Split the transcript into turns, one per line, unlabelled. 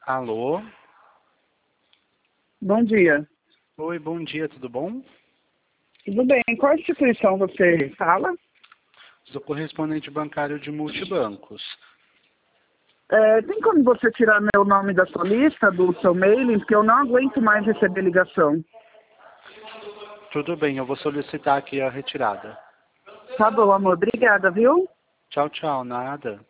Alô?
Bom dia.
Oi, bom dia, tudo bom?
Tudo bem. Qual instituição você fala?
Sou correspondente bancário de multibancos.
Tem como você tirar meu nome da sua lista, do seu mailing, porque eu não aguento mais receber ligação.
Tudo bem, eu vou solicitar aqui a retirada.
Tá bom, amor. Obrigada, viu?
Tchau, tchau, nada.